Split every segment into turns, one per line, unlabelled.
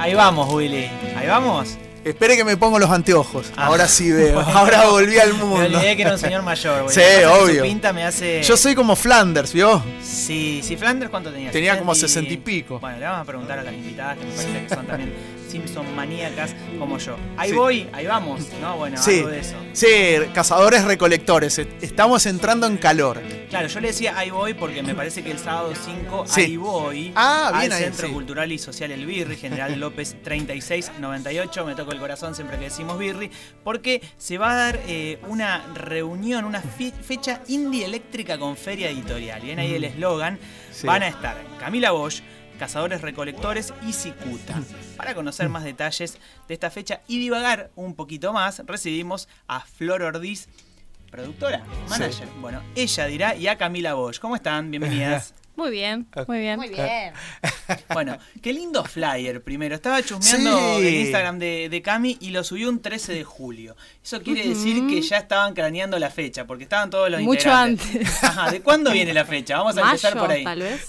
Ahí vamos, Willy. Ahí vamos.
Espere que me pongo los anteojos. Ahora sí veo. Ahora volví al mundo.
Me olvidé que era un señor mayor.
Sí, obvio.
Su pinta me hace...
Yo soy como Flanders, ¿vio?
Sí, Flanders, ¿cuánto tenía?
Tenía como 60 y pico.
Bueno, le vamos a preguntar a las invitadas, que me parece que son también Simpson maníacas como yo. Ahí
Sí.
voy, ahí vamos, ¿no? Bueno,
Sí,
algo de eso.
sí, cazadores recolectores. Estamos entrando en calor.
Claro, yo le decía ahí voy porque me parece que el sábado 5
Sí.
ahí voy
Ah, bien
al
ahí,
Centro
sí.
Cultural y Social El Birri, General López 3698. Me toco el corazón siempre que decimos Birri, porque se va a dar una reunión, una fecha indie eléctrica con feria editorial. Y en ahí el eslogan,
Sí.
van a estar Camila Bosch, Cazadores Recolectores y Cicuta. Para conocer más detalles de esta fecha y divagar un poquito más, recibimos a Flor Ordiz, productora, manager.
Sí.
Bueno, ella dirá, y a Camila Bosch. ¿Cómo están? Bienvenidas.
Muy bien, muy bien.
Muy bien.
Bueno, qué lindo flyer primero. Estaba chusmeando
Sí.
el Instagram de Cami y lo subió un 13 de julio. Eso quiere decir que ya estaban craneando la fecha, porque estaban todos los
Mucho
integrantes.
antes.
Ajá, ¿de cuándo viene la fecha? Vamos a empezar
Mayo,
por ahí.
tal vez.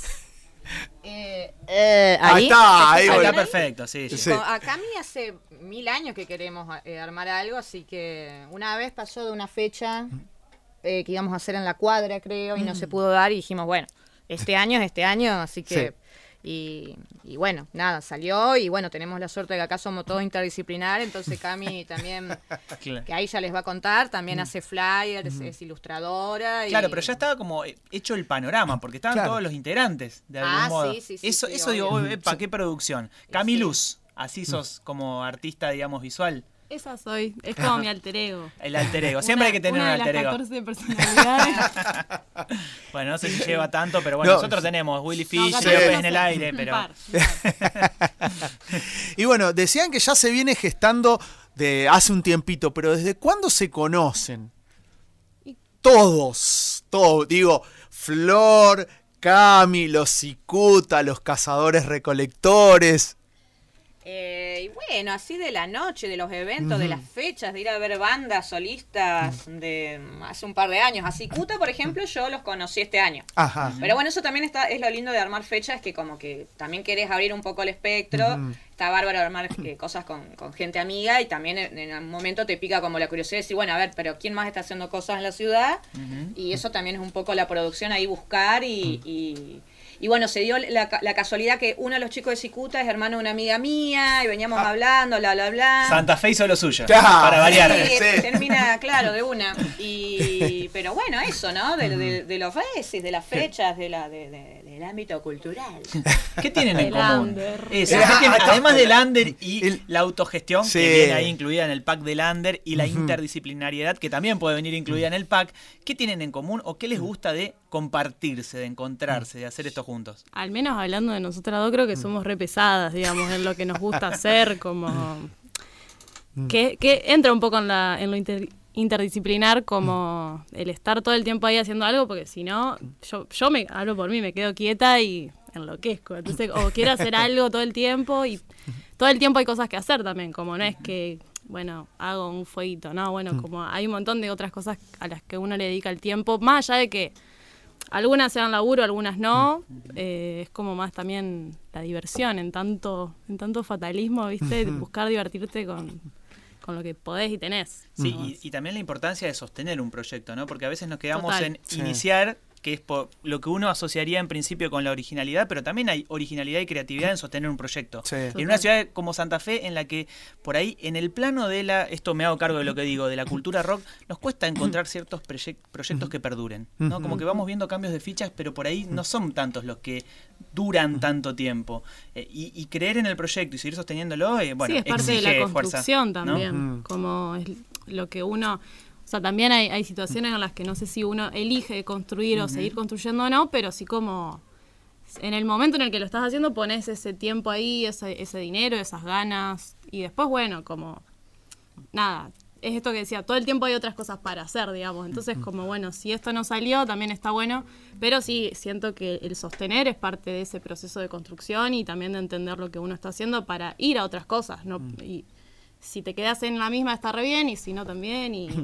Ahí
Ahí
está, ahí
Ahí
voy.
está perfecto, sí.
Sí.
Acá a mí hace 1000 años que queremos armar algo, así que una vez pasó de una fecha que íbamos a hacer en la cuadra, creo, y no se pudo dar y dijimos, bueno, este año es este año, así que...
Sí.
Y bueno, nada, salió y bueno, tenemos la suerte de que acá somos todos interdisciplinares, entonces Cami también,
Claro.
que ahí ya les va a contar, también hace flyers, es ilustradora.
Claro, pero ya estaba como hecho el panorama, porque estaban
Claro.
todos los integrantes, de algún
Ah,
modo.
sí,
Eso
sí,
digo,
obvio.
¿para qué producción? Camiluz, así sos como artista, digamos, visual.
Esa soy, es como mi alter ego.
El alter ego, siempre hay que tener un
una de
alter
las
ego.
14 personalidades.
Bueno, no sé si lleva tanto, pero bueno,
No.
nosotros tenemos Willy
No,
Fish,
14
López
no
en el
sé,
aire,
un
pero...
par.
Y bueno, decían que ya se viene gestando de hace un tiempito, pero ¿desde cuándo se conocen? Todos, digo, Flor, Cami, los Cicuta, los cazadores recolectores.
Y bueno, así de la noche, de los eventos, de las fechas, de ir a ver bandas solistas de hace un par de años. Así, Cuta, por ejemplo, yo los conocí este año.
Ajá.
Pero bueno, eso también es lo lindo de armar fechas, que como que también querés abrir un poco el espectro. Está bárbaro armar cosas con gente amiga y también en un momento te pica como la curiosidad de decir, bueno, a ver, pero ¿quién más está haciendo cosas en la ciudad? Y eso también es un poco la producción ahí buscar y bueno, se dio la casualidad que uno de los chicos de Cicuta es hermano de una amiga mía y veníamos hablando, bla, bla, bla.
Santa Fe hizo lo suyo,
Claro.
para variar.
Sí,
Sí.
termina, claro, de una. Pero bueno, eso, ¿no? De los veces, de las fechas, del ámbito cultural.
¿Qué tienen en
El
común?
under.
Eso, ¿qué tienen? Además del under y la autogestión,
Sí.
que viene ahí incluida en el pack del under, y la interdisciplinariedad, que también puede venir incluida en el pack, ¿qué tienen en común o qué les gusta de compartirse, de encontrarse, de hacer esto juntos?
Al menos hablando de nosotras dos, creo que somos re pesadas, digamos, en lo que nos gusta hacer, como... Que entra un poco en lo interdisciplinar, como el estar todo el tiempo ahí haciendo algo, porque si no, yo me hablo por mí, me quedo quieta y enloquezco. Entonces, o quiero hacer algo todo el tiempo y todo el tiempo hay cosas que hacer también, como no es que, bueno, hago un fueguito, no, bueno, como hay un montón de otras cosas a las que uno le dedica el tiempo, más allá de que algunas sean laburo, algunas no, es como más también la diversión, en tanto fatalismo, ¿viste? Buscar divertirte con lo que podés y tenés.
Sí,
¿no?
y también la importancia de sostener un proyecto, ¿no? Porque a veces nos quedamos
Total.
en
Sí.
iniciar, que es por lo que uno asociaría en principio con la originalidad, pero también hay originalidad y creatividad en sostener un proyecto.
Sí.
En una ciudad como Santa Fe, en la que por ahí, en el plano de esto me hago cargo de lo que digo, de la cultura rock, nos cuesta encontrar ciertos proyectos que perduren, ¿no? Como que vamos viendo cambios de fichas, pero por ahí no son tantos los que duran tanto tiempo. Y creer en el proyecto y seguir sosteniéndolo, bueno,
sí, es parte de la
exige fuerza,
construcción
¿no?
también, como es lo que uno... O sea, también hay situaciones en las que no sé si uno elige construir o seguir construyendo o no, pero sí como en el momento en el que lo estás haciendo pones ese tiempo ahí, ese dinero, esas ganas, y después, bueno, como nada, es esto que decía, todo el tiempo hay otras cosas para hacer, digamos. Entonces, como bueno, si esto no salió, también está bueno, pero sí, siento que el sostener es parte de ese proceso de construcción y también de entender lo que uno está haciendo para ir a otras cosas, ¿no? Y si te quedas en la misma está re bien, y si no también, y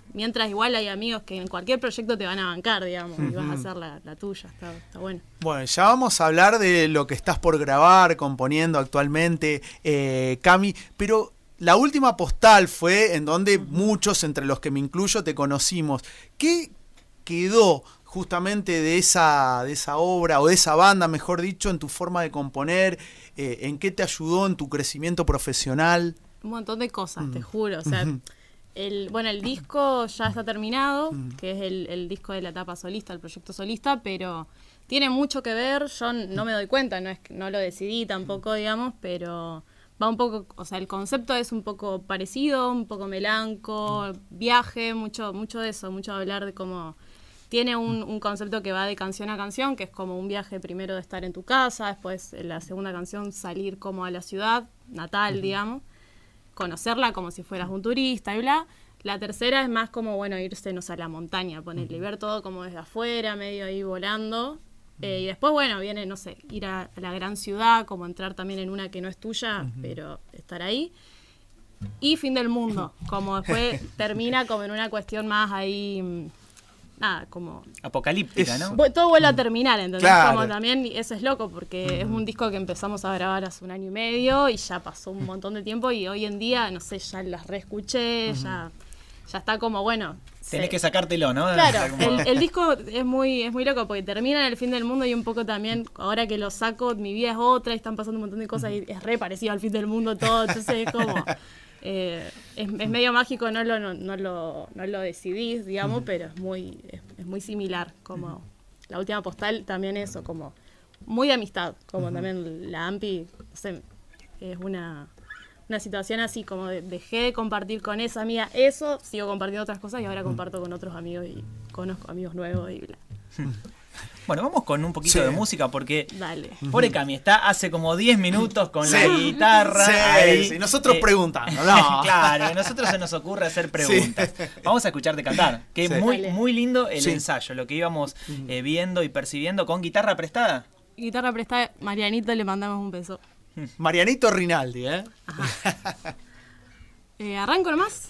Mientras igual hay amigos que en cualquier proyecto te van a bancar, digamos, y vas a hacer la tuya, está bueno.
Bueno, ya vamos a hablar de lo que estás por grabar, componiendo actualmente, Cami, pero la última postal fue en donde muchos, entre los que me incluyo, te conocimos. ¿Qué quedó justamente de esa obra, o de esa banda, mejor dicho, en tu forma de componer? ¿En qué te ayudó en tu crecimiento profesional?
Un montón de cosas, te juro, o sea... el disco ya está terminado, que es el disco de la etapa solista, el proyecto solista, pero tiene mucho que ver, yo no me doy cuenta, no lo decidí tampoco, digamos, pero va un poco, o sea, el concepto es un poco parecido, un poco melanco, viaje, mucho de eso, mucho de hablar de cómo... Tiene un concepto que va de canción a canción, que es como un viaje primero de estar en tu casa, después en la segunda canción salir como a la ciudad natal, digamos, conocerla como si fueras un turista y bla. La tercera es más como, bueno, irsenos a la montaña, ponerle, y ver todo como desde afuera, medio ahí volando. Y después, bueno, viene, no sé, ir a la gran ciudad, como entrar también en una que no es tuya, pero estar ahí. Y Fin del Mundo, como después termina como en una cuestión más ahí... Nada, como...
apocalíptica, ¿no?
Todo vuelve a terminar, ¿entendés?
Claro.
Como también, eso es loco, porque es un disco que empezamos a grabar hace 1 año y medio y ya pasó un montón de tiempo y hoy en día, no sé, ya las reescuché, ya está como, bueno...
Tenés que sacártelo, ¿no?
Claro,
Como...
el disco es muy loco porque termina en el Fin del Mundo y un poco también, ahora que lo saco, mi vida es otra y están pasando un montón de cosas y es re parecido al Fin del Mundo todo, entonces es como... es medio mágico, no lo decidís, digamos, pero es muy similar, como la última postal también eso, como muy de amistad, como también la AMPI, no sé, es una situación así, como dejé de compartir con esa amiga eso, sigo compartiendo otras cosas y ahora comparto con otros amigos y conozco amigos nuevos y bla.
Bueno, vamos con un poquito de música porque
Dale.
pobre Cami está hace como 10 minutos con la guitarra.
Sí, nosotros preguntando, ¿no?
Claro, a nosotros se nos ocurre hacer preguntas. Vamos a escucharte cantar, que es muy lindo el ensayo, lo que íbamos viendo y percibiendo con guitarra prestada.
Guitarra prestada, Marianito, le mandamos un beso.
Marianito Rinaldi, ¿eh?
Ajá. ¿Arranco nomás?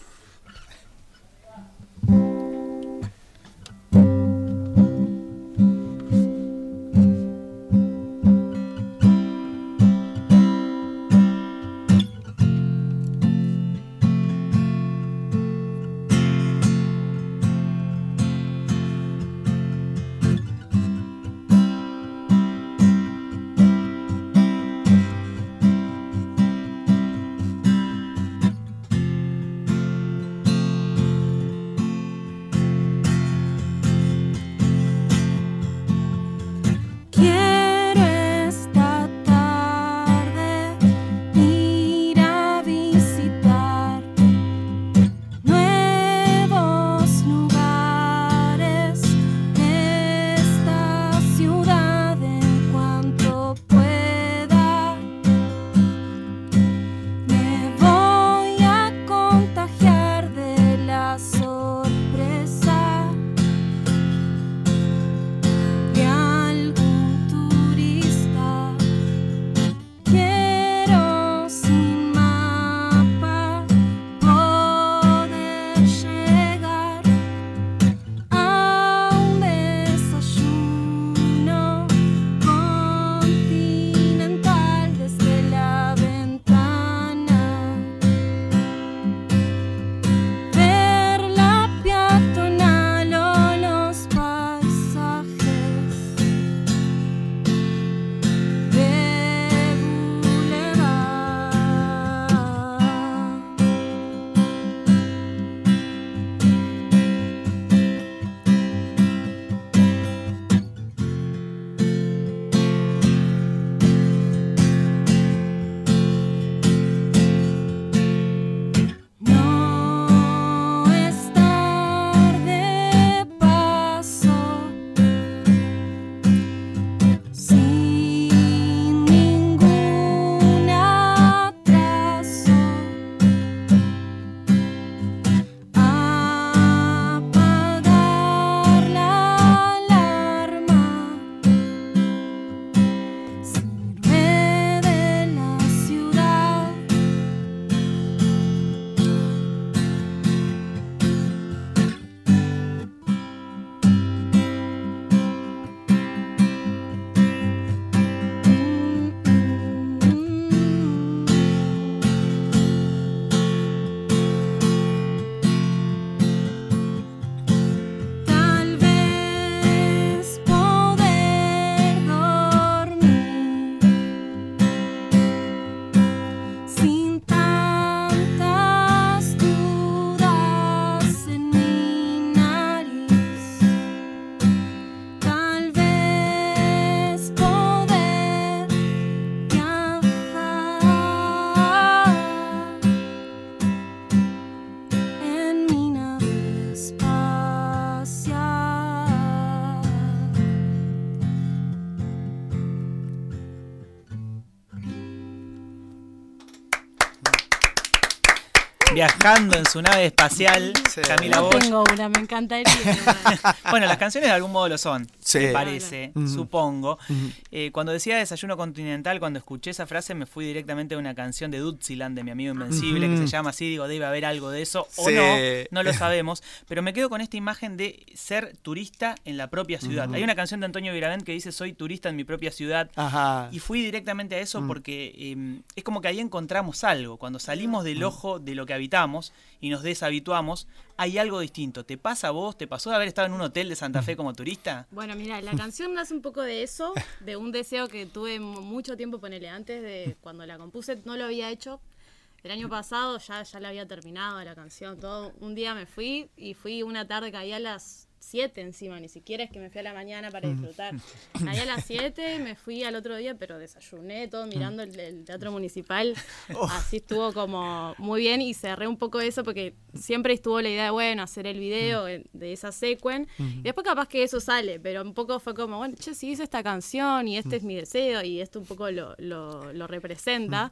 viajando en su nave espacial,
Sí.
Camila
No
Bosch.
tengo una, me encantaría.
Bueno, las canciones de algún modo lo son,
Sí.
me parece,
Ujú.
supongo.
Ujú.
Cuando decía Desayuno Continental, cuando escuché esa frase me fui directamente a una canción de Dutziland, de mi amigo Invencible, que se llama así, digo, debe haber algo de eso, o
Sí.
no lo sabemos, pero me quedo con esta imagen de ser turista en la propia ciudad. Hay una canción de Antonio Viravent que dice, soy turista en mi propia ciudad,
Ajá.
y fui directamente a eso porque es como que ahí encontramos algo. Cuando salimos del ojo de lo que habitamos y nos deshabituamos, hay algo distinto. ¿Te pasa a vos? ¿Te pasó de haber estado en un hotel de Santa Fe como turista?
Bueno, mira, la canción nace un poco de eso, de un deseo que tuve mucho tiempo, ponele, antes de cuando la compuse, no lo había hecho. El año pasado ya la había terminado la canción, todo. Un día me fui y fui una tarde, caía a las 7 encima, ni siquiera es que me fui a la mañana para disfrutar. Caí a las 7, me fui al otro día, pero desayuné todo mirando el Teatro Municipal. Así estuvo como muy bien y cerré un poco eso porque siempre estuvo la idea de, bueno, hacer el video de esa secuen. Y después capaz que eso sale, pero un poco fue como, bueno, che, si hice esta canción y este es mi deseo y esto un poco lo representa.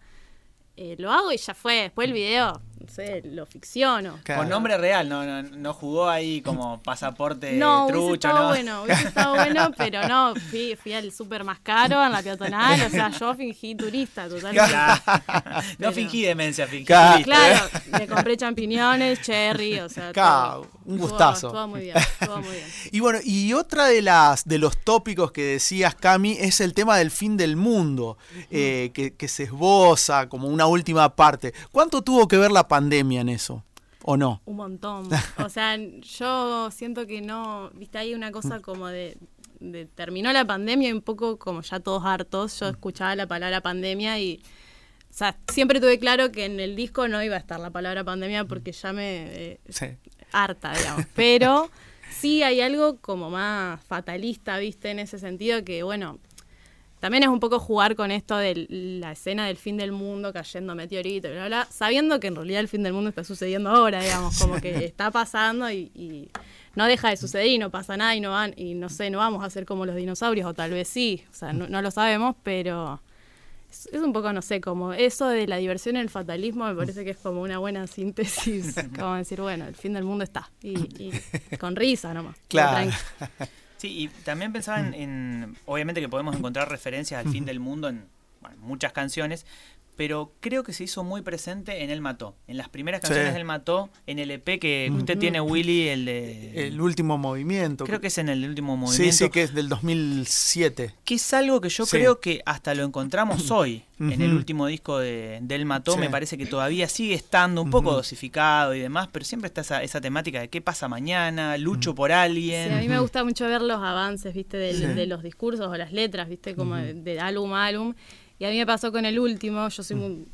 Lo hago y ya fue. Después el video, no sé, lo ficciono.
Claro.
Con nombre real, no jugó ahí como pasaporte
No, hubiese
trucho,
estado
¿no?
bueno, hubiese estado bueno, pero no, fui al súper más caro, en la peatonal, o sea, yo fingí turista totalmente.
Claro. No
Pero-
fingí demencia, fingí
Claro.
turista.
Claro, le compré champiñones, cherry, o sea,
Claro,
todo.
un gustazo.
Estuvo muy bien, estuvo muy bien.
Y bueno, y otra de los tópicos que decías, Cami, es el tema del fin del mundo, que se esboza como una última parte. ¿Cuánto tuvo que ver la pandemia en eso? ¿O no?
Un montón. O sea, yo siento que no, viste, hay una cosa como de terminó la pandemia y un poco como ya todos hartos. Yo escuchaba la palabra pandemia y, o sea, siempre tuve claro que en el disco no iba a estar la palabra pandemia porque ya me
Sí.
harta, digamos. Pero sí hay algo como más fatalista, viste, en ese sentido que, bueno, también es un poco jugar con esto de la escena del fin del mundo, cayendo meteorito, bla, bla, sabiendo que en realidad el fin del mundo está sucediendo ahora, digamos, como que está pasando y no deja de suceder y no pasa nada y no sé, no vamos a ser como los dinosaurios, o tal vez sí, o sea, no lo sabemos, pero es un poco, no sé, como eso de la diversión y el fatalismo me parece que es como una buena síntesis, como decir, bueno, el fin del mundo está, y con risa nomás.
Claro.
tranqui.
Sí, y también pensaba en obviamente que podemos encontrar referencias al fin del mundo en muchas canciones, pero creo que se hizo muy presente en El Mató. En las primeras canciones
Sí.
del Mató, en el EP que usted tiene, Willy, el de...
El último movimiento.
Creo que es en el último
Sí,
movimiento.
sí, que es del 2007.
Que es algo que yo
Sí.
creo que hasta lo encontramos hoy. En el
Ujú.
último disco del Mató,
Sí.
me parece que todavía sigue estando un poco
Ujú.
dosificado y demás, pero siempre está esa temática de qué pasa mañana, lucho por alguien.
Sí, a mí me gusta mucho ver los avances, viste,
Sí.
de los discursos o las letras, viste, como de álbum a álbum. Y a mí me pasó con el último, yo soy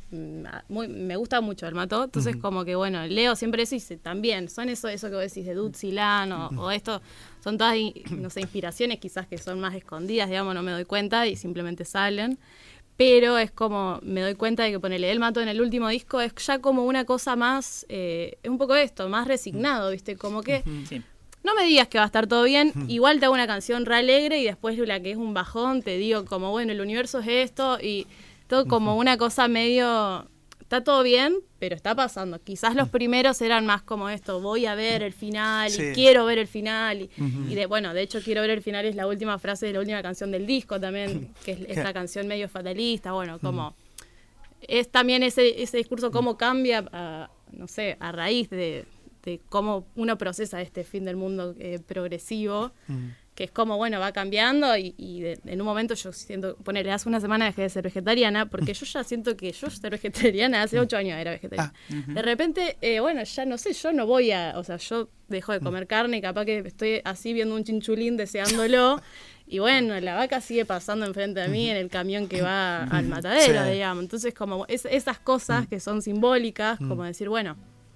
me gusta mucho el Mató, entonces como que bueno, leo siempre eso y también, son eso que vos decís de Dutziland o esto, son todas, no sé, inspiraciones quizás que son más escondidas, digamos, no me doy cuenta y simplemente salen. Pero es como, me doy cuenta de que ponerle El Mató en el último disco es ya como una cosa más, es un poco esto, más resignado, viste, como que...
Sí.
No me digas que va a estar todo bien, igual te hago una canción re alegre y después la que es un bajón te digo como, bueno, el universo es esto y todo como una cosa medio, está todo bien, pero está pasando. Quizás los primeros eran más como esto, voy a ver el final
Sí.
y quiero ver el final bueno, de hecho quiero ver el final es la última frase de la última canción del disco también, que es esta canción medio fatalista, bueno, como es también ese discurso cómo cambia, no sé, a raíz de cómo uno procesa este fin del mundo progresivo, que es como, bueno, va cambiando en un momento yo siento, ponele, hace una semana dejé de ser vegetariana, porque yo ya siento que yo ser vegetariana, hace 8 años era vegetariana. De repente, bueno, ya no sé, yo no voy o sea, yo dejo de comer carne y capaz que estoy así viendo un chinchulín deseándolo, y bueno, la vaca sigue pasando enfrente de mí en el camión que va al matadero,
Sí.
digamos. Entonces, como esas cosas que son simbólicas, como decir, bueno,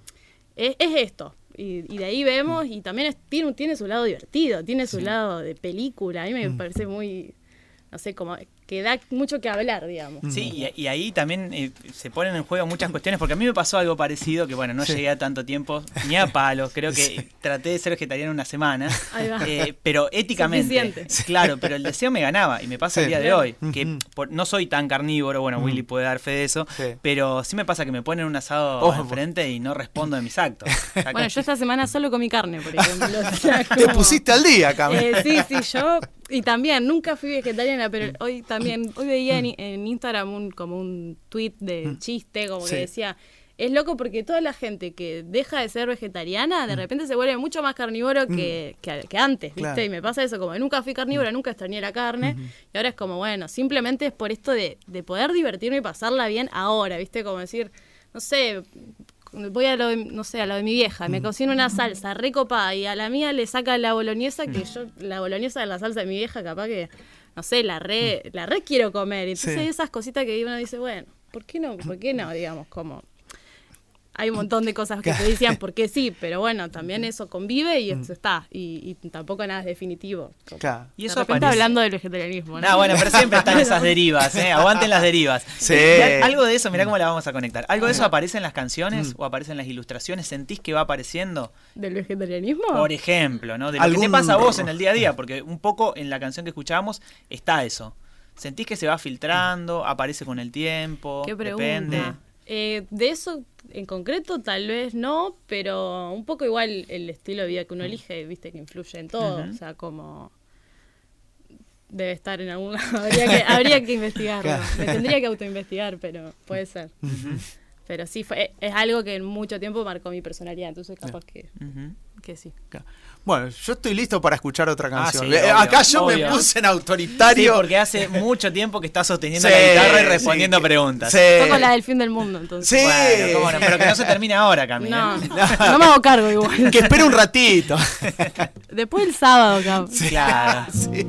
es esto. Y de ahí vemos, y también tiene su lado divertido, tiene su lado de película. A mí me parece muy, no sé, como que da mucho que hablar, digamos.
Sí, y ahí también se ponen en juego muchas cuestiones, porque a mí me pasó algo parecido, que bueno, no llegué a tanto tiempo, ni a palos, creo que traté de ser vegetariano una semana,
Ahí va.
pero éticamente,
Suficiente.
claro, pero el deseo me ganaba, y me pasa el día de hoy, que no soy tan carnívoro, bueno, Willy puede dar fe de eso, pero sí me pasa que me ponen un asado enfrente y no respondo de mis actos.
Bueno, yo esta semana solo comí carne, por ejemplo. O sea,
Te pusiste al día, Cami.
sí, yo... Y también, nunca fui vegetariana, pero hoy veía en Instagram como un tweet de chiste, como que decía, es loco porque toda la gente que deja de ser vegetariana, de repente se vuelve mucho más carnívoro que antes, ¿viste?
Claro.
Y me pasa eso, como que nunca fui carnívora, nunca extrañé la carne, y ahora es como, bueno, simplemente es por esto de poder divertirme y pasarla bien ahora, ¿viste? Como decir, no sé... Voy a lo de mi vieja, me cocina una salsa recopada y a la mía le saca la boloñesa, que yo, la boloñesa de la salsa de mi vieja, capaz que, no sé, la re quiero comer. Entonces hay esas cositas que uno dice, bueno, ¿por qué no? Digamos, como... Hay un montón de cosas que te decían por qué sí, pero bueno, también eso convive y eso está. Y tampoco nada es definitivo.
Claro.
Y eso
de repente
aparece...
hablando del vegetarianismo, ¿no?
No, bueno, pero siempre están esas derivas, aguanten las derivas.
Sí.
Algo de eso, mirá cómo la vamos a conectar. ¿Algo de eso aparece en las canciones o aparece en las ilustraciones? ¿Sentís que va apareciendo?
¿Del vegetarianismo?
Por ejemplo, ¿no? De lo que te pasa a vos en el día a día, porque un poco en la canción que escuchábamos está eso. ¿Sentís que se va filtrando? ¿Aparece con el tiempo?
¿Qué pregunta?
Depende.
De eso en concreto tal vez no, pero un poco igual el estilo de vida que uno elige, viste, que influye en todo. O sea, como debe estar en algún lado. Habría que investigarlo.
Claro.
Me tendría que autoinvestigar, pero puede ser. Pero sí, es algo que en mucho tiempo marcó mi personalidad, entonces capaz que sí.
Bueno, yo estoy listo para escuchar otra canción.
Sí, obvio,
Acá yo
obvio.
me puse en autoritario.
Sí, porque hace mucho tiempo que estás sosteniendo la guitarra y respondiendo preguntas.
Sí.
Toco la del fin del mundo, entonces.
Sí.
Bueno, cómo no, pero que no se termine ahora, Cami.
No me hago cargo igual.
Que espere un ratito.
Después el sábado, cabrón.
Claro.
Sí.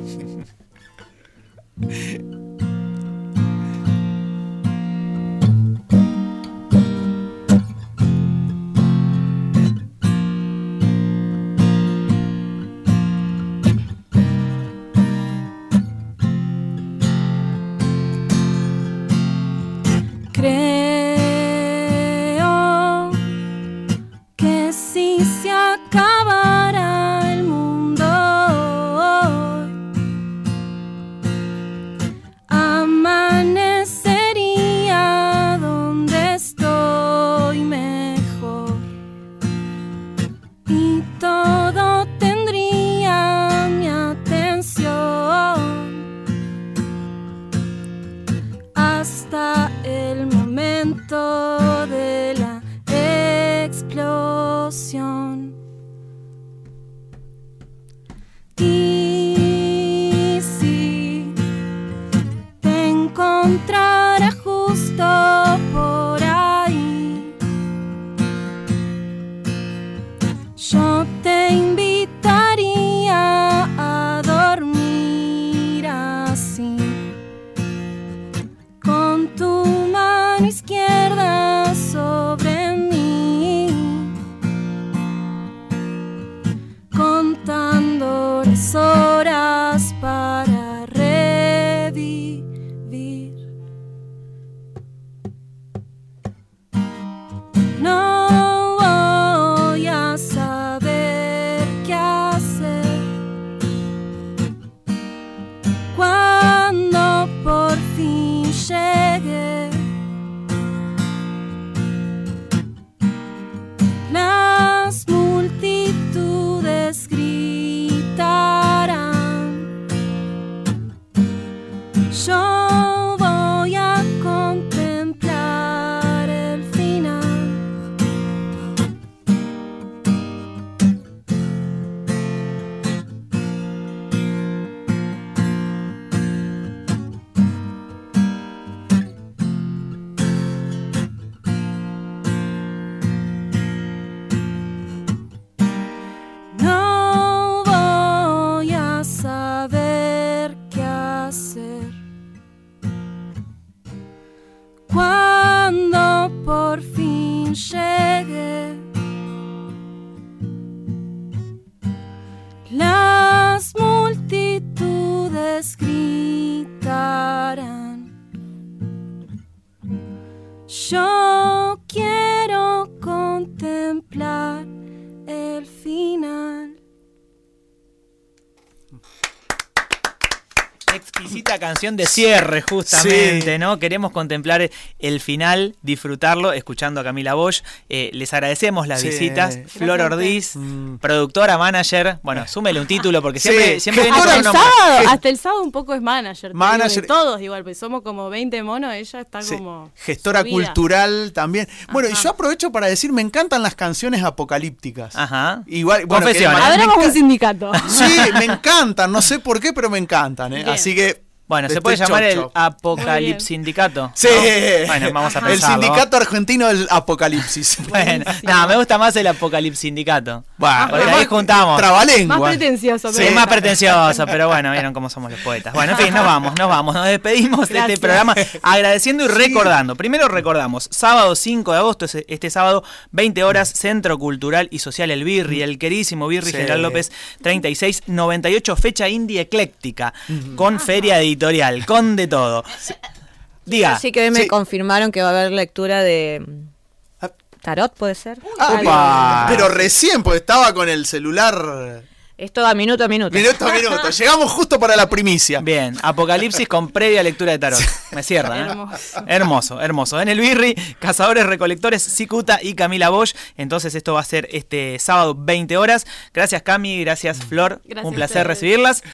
Creo que si se acabara el mundo hoy, amanecería donde estoy mejor y todo tendría mi atención hasta el momento de la explosión. Y si te encontrara justo por ahí, yo te invitaría a dormir así, con tu mano izquierda sobre mí, contando las horas para revivir. No voy a saber qué hacer cuando por fin llegue. Las multitudes gritarán, yo voy a contemplar el final. No voy a saber qué hacer cuando por fin llegue. Las multitudes gritarán. Yo quiero contemplar el final.
Exquisita canción de cierre, justamente,
Sí.
¿no? Queremos contemplar el final, disfrutarlo, escuchando a Camila Bosch. Les agradecemos las
Sí.
visitas. Flor
Gracias a
Ordiz, productora, manager. Bueno, súmele un título porque siempre,
Sí.
siempre viene
Gestora
con
Hasta
un
el
nombre.
sábado, hasta el sábado un poco es manager. te
Manager.
digo, de todos igual, pues somos como 20 monos, ella está
Sí,
como...
gestora
subida.
cultural también. Bueno, y
Ajá.
yo aprovecho para decir, me encantan las canciones apocalípticas.
Ajá.
Igual, bueno,
Confesiones.
que-
Abramos
me
un
enca-
sindicato.
Sí, me encantan, no sé por qué, pero me encantan.
Bien.
Así que.
Bueno, se
estoy
puede llamar
chocho.
el Apocalipsis Sindicato.
Sí.
¿No? Bueno, vamos a
El
pensarlo.
sindicato argentino del apocalipsis.
Bueno,
Buenísimo.
no, me gusta más el Apocalipsis Sindicato.
Bueno,
Porque
además,
ahí juntamos.
Trabalengua.
Más pretencioso.
Sí,
pero
es más
bueno.
pretencioso, pero bueno, vieron cómo somos los poetas. Bueno, en fin, nos vamos, nos despedimos de este
Gracias.
programa agradeciendo y recordando. Primero recordamos, sábado 5 de agosto, este sábado, 20 horas, Centro Cultural y Social El Birri, el queridísimo Birri
Sí.
General López 3698, fecha indie ecléctica, con feria editorial, con de todo. Diga.
Así que hoy me
Sí.
confirmaron que va a haber lectura de
Ah.
tarot, ¿puede ser?
Ah, pero recién, porque estaba con el celular.
Esto a minuto a minuto.
Minuto a minuto. Llegamos justo para la primicia.
Bien, Apocalipsis con previa lectura de tarot. Me cierra, ¿eh?
Hermoso.
Hermoso, hermoso. En el Birri, Cazadores Recolectores, Cicuta y Camila Bosch. Entonces esto va a ser este sábado 20 horas. Gracias Cami, gracias Flor.
Gracias
Un
a
placer
ustedes.
recibirlas.